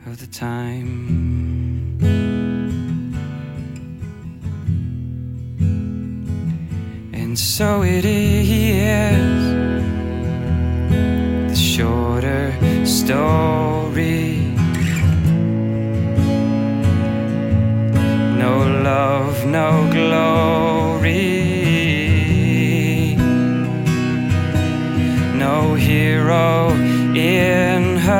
of the time. And so it is, the shorter story. No love, no